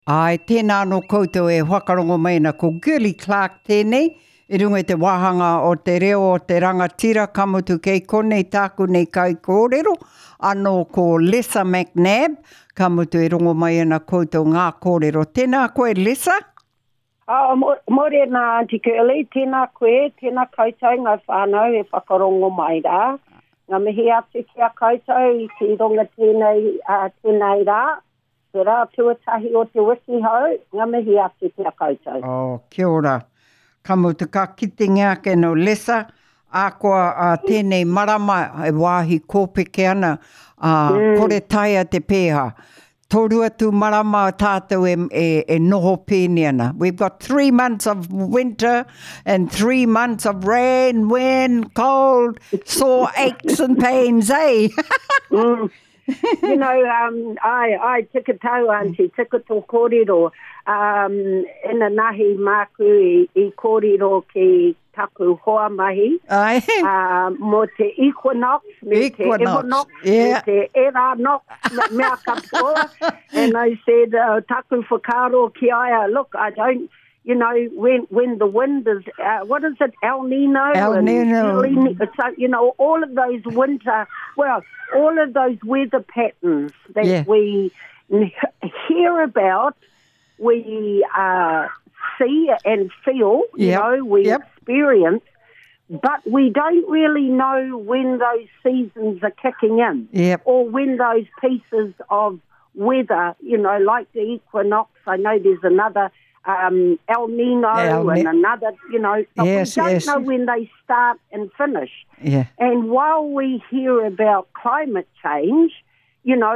Ai, tēnā no koutou e whakarongo maina ko Gurley Clark tēnei, I runga I te wahanga o te reo o te rangatira kamutu kei konei tāku nei kai kōrero, anō ko Lisa McNabb, kamutu I rungo mai ana koutou ngā kōrero. Tēnā koe, Lisa? More nā Auntie Curly, tēnā koe, tēnā koutou ngā whānau e whakarongo mai rā. Ngā mihi atu kia koutou I te ronga tēnei rā. Te rā tuatahi o te wiki hau, ngā mihi atu kia koutou. Kia ora. Kamutu ka kite ngāke no Lisa, ākoa tēnei marama e wāhi kōpeke ana, kore taia te pēha. Tōru atu marama tātou e noho pēni ana. We've got 3 months of winter and 3 months of rain, wind, cold, sore aches and pains, eh? You know, I tika tau, Auntie, tika tō kōrero, ina nahi māku I kōrero ki taku hoa mahi. Mo te equinox, me te equinox, me te eranox, mea kapua. And I said, taku whakaro ki aia, look, I don't, you know, when the wind is, what is it, El Nino? El Nino. So, you know, all of those winter, well, all of those weather patterns that we hear about, we see and feel, you know, we experience, but we don't really know when those seasons are kicking in or when those pieces of weather, you know, like the equinox, I know there's another El Nino and another, you know, but we don't know when they start and finish. And while we hear about climate change, you know,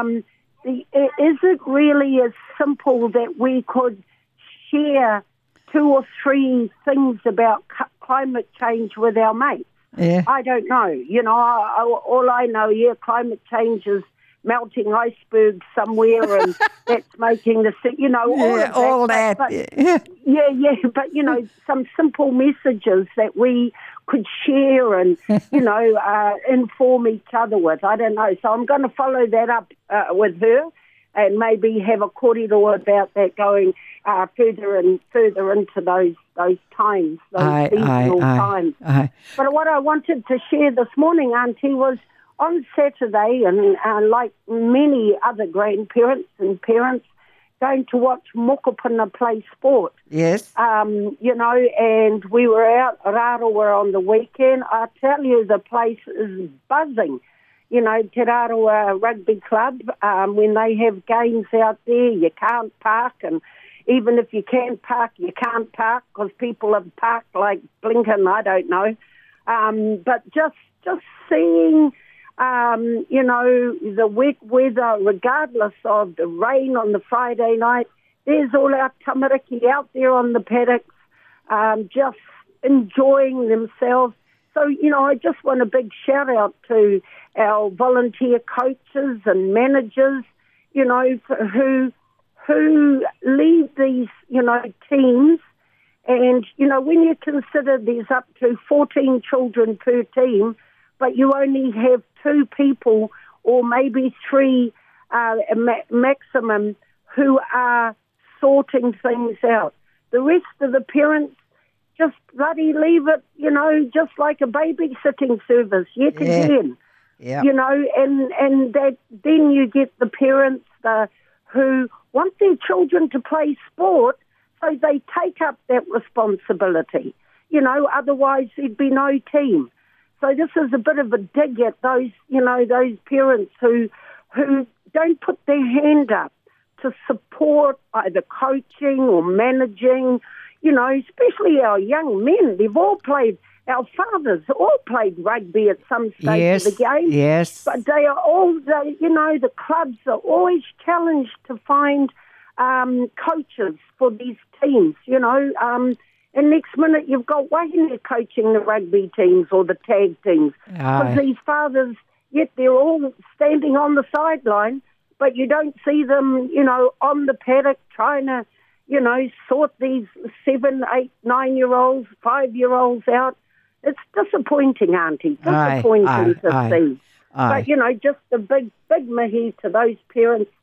is it really as simple that we could share 2 or 3 things about climate change with our mates? I don't know. You know, all I know, climate change is melting icebergs somewhere and that's making the, you know, all that. But, but, you know, some simple messages that we could share and, you know, inform each other with. I don't know. So I'm going to follow that up with her and maybe have a kōrero about that going further and further into those times, those seasonal times. But what I wanted to share this morning, Auntie, was on Saturday, and like many other grandparents and parents, going to watch Mokopuna play sport. Yes. You know, and we were out at Arawa on the weekend. I tell you, the place is buzzing. You know, Te Arawa Rugby Club, when they have games out there, you can't park, and even if you can park, you can't park because people have parked like blinking, I don't know. But just seeing... you know, the wet weather, regardless of the rain on the Friday night, there's all our tamariki out there on the paddocks, just enjoying themselves. So, you know, I just want a big shout out to our volunteer coaches and managers, you know, who lead these, you know, teams. And, you know, when you consider there's up to 14 children per team, but you only have 2 people or maybe 3 maximum who are sorting things out. The rest of the parents just bloody leave it, you know, just like a babysitting service yet again. You know, and that then you get the parents who want their children to play sport, so they take up that responsibility. You know, otherwise there'd be no team. So this is a bit of a dig at those, you know, those parents who don't put their hand up to support either coaching or managing, you know, especially our young men. They've all played, our fathers all played rugby at some stage of the game. Yes. But they are all, you know, the clubs are always challenged to find coaches for these teams, you know, and next minute you've got wahine coaching the rugby teams or the tag teams. Because these fathers, yet they're all standing on the sideline, but you don't see them, you know, on the paddock trying to, you know, sort these 7, 8, 9-year-olds, 5-year-olds out. It's disappointing, Auntie, disappointing to see. But, you know, just a big mihi to those parents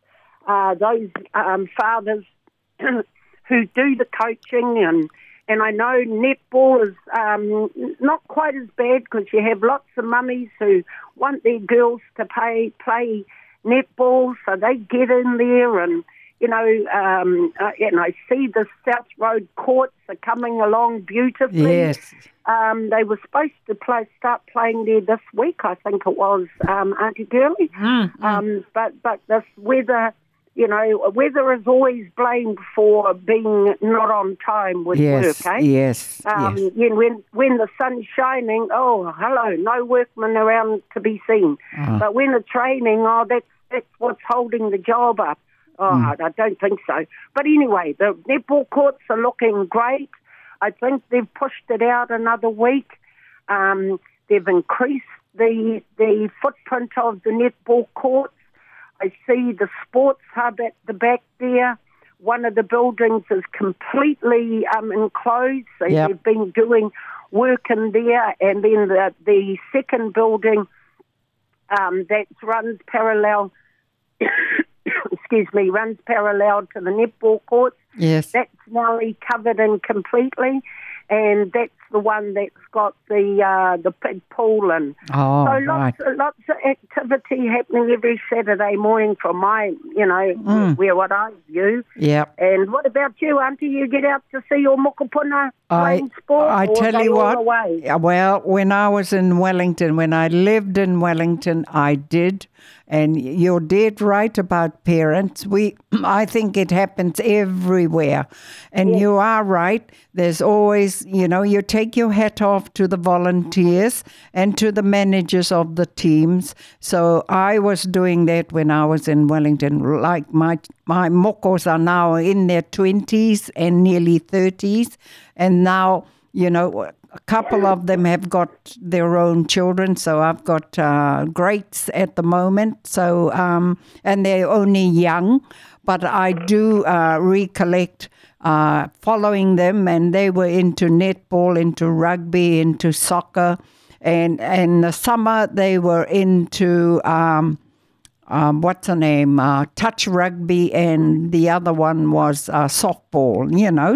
those fathers who do the coaching, and I know netball is not quite as bad because you have lots of mummies who want their girls to play netball, so they get in there and and I see the South Road courts are coming along beautifully. Yes. They were supposed to start playing there this week, I think it was, Auntie Girlie. But this weather, weather is always blamed for being not on time with work, eh? Yes. When the sun's shining, oh, hello, no workmen around to be seen. But when it's raining, that's what's holding the job up. Oh, I don't think so. But anyway, the netball courts are looking great. I think they've pushed it out another week. They've increased the footprint of the netball courts. I see the sports hub at the back there. One of the buildings is completely enclosed, so they've been doing work in there. And then the second building that runs parallel runs parallel to the netball courts. Yes. That's nearly covered in completely, and that's the one that's got the big pool and lots of activity happening every Saturday morning from my what I view. Yeah. And what about you, Auntie? You get out to see your mokopuna playing sport? I tell you what. Away? Well, when I was in Wellington, when I lived in Wellington, I did. And you're dead right about parents. I think it happens everywhere. And you are right. There's always, you take your hat off to the volunteers and to the managers of the teams. So I was doing that when I was in Wellington. Like my mokos are now in their 20s and nearly 30s. And now, a couple of them have got their own children, so I've got greats at the moment. So and they're only young, but I do recollect following them, and they were into netball, into rugby, into soccer, and in the summer they were into what's her name? Touch rugby, and the other one was softball,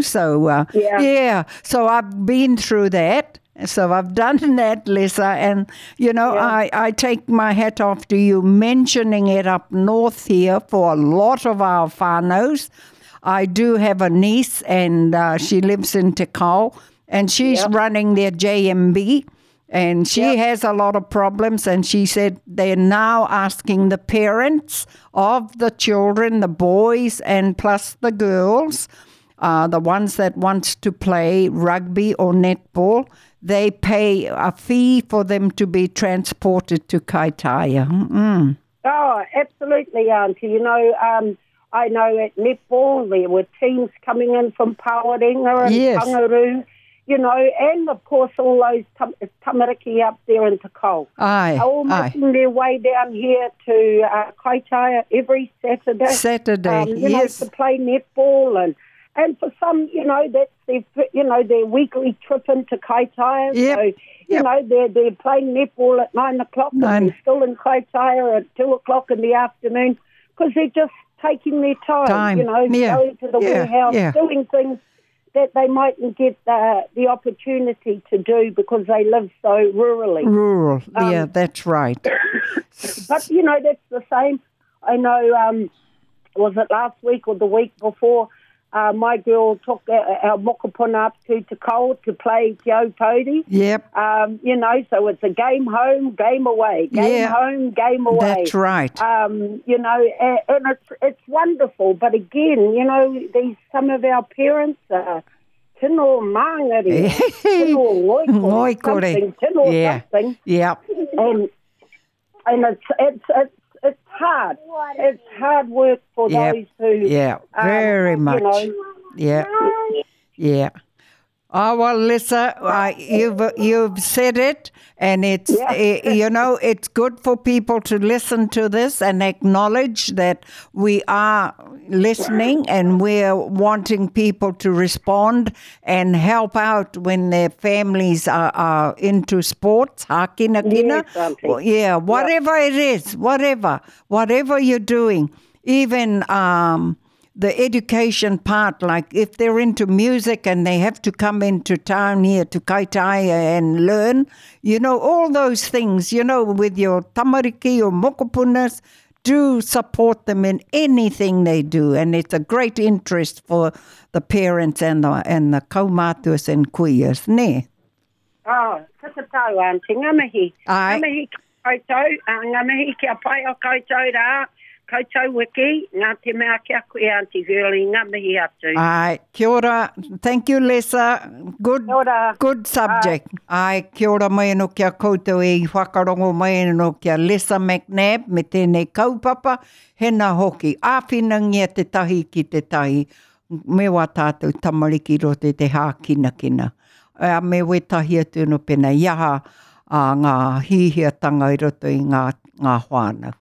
So, so I've been through that. So I've done that, Lisa, and, I take my hat off to you mentioning it up north here for a lot of our whānaus. I do have a niece, and she lives in Te Kau, and she's running their JMB. And she has a lot of problems, and she said they're now asking the parents of the children, the boys and plus the girls, the ones that wants to play rugby or netball, they pay a fee for them to be transported to Kaitaia. Mm-hmm. Oh, absolutely, Auntie. I know at netball there were teams coming in from Pawarenga and Pangaru. And of course all those tamariki up there in Te Kau. All making their way down here to Kaitaia every Saturday. To play netball and for some, that's their weekly trip into Kaitaia. Yep. So, they're playing netball at 9 o'clock and they're still in Kaitaia at 2 o'clock in the afternoon because they're just taking their time. Going to the warehouse, doing things that they mightn't get the opportunity to do because they live so rurally. Rural, that's right. But, that's the same. I know, was it last week or the week before, my girl took our mokopuna up to Te Kau to play Te Au Pōti. Yep. So it's a game home, game away. Game home, game away. That's right. And it's wonderful. But again, some of our parents are tino mangari, tino loikore, tino something. Yeah. And it's hard. It's hard work for those who... Yeah, very much. Yeah. Oh, well, Lisa, you've said it, and it's, it's good for people to listen to this and acknowledge that we are listening and we're wanting people to respond and help out when their families are into sports, hakina kina. Yes, whatever it is, whatever you're doing. even the education part, like if they're into music and they have to come into town here to Kaitaia and learn, all those things, with your tamariki or mokopunas, do support them in anything they do. And it's a great interest for the parents and the kaumātuas and kuias, ne? Oh, whakatau, Auntie, ngamahi. Ai. Ngamahi ki koutou, ngamahi kia pai o koutou rā. Koutou wiki, ngā te mea kia koe, Auntie Girly, ngamahi atu. Ai, kia ora. Thank you, Lisa. Good subject. Ai, kia ora mai anō kia koutou e whakarongo mai anō kia Lisa McNabb me tēnei kaupapa. Hena hoki, āwhinangia te tahi ki te tahi. Me wā tātou tamariki rote te hā kina. Me wetahi atu no pena iaha ngā hihiatanga I roto I ngā whānau.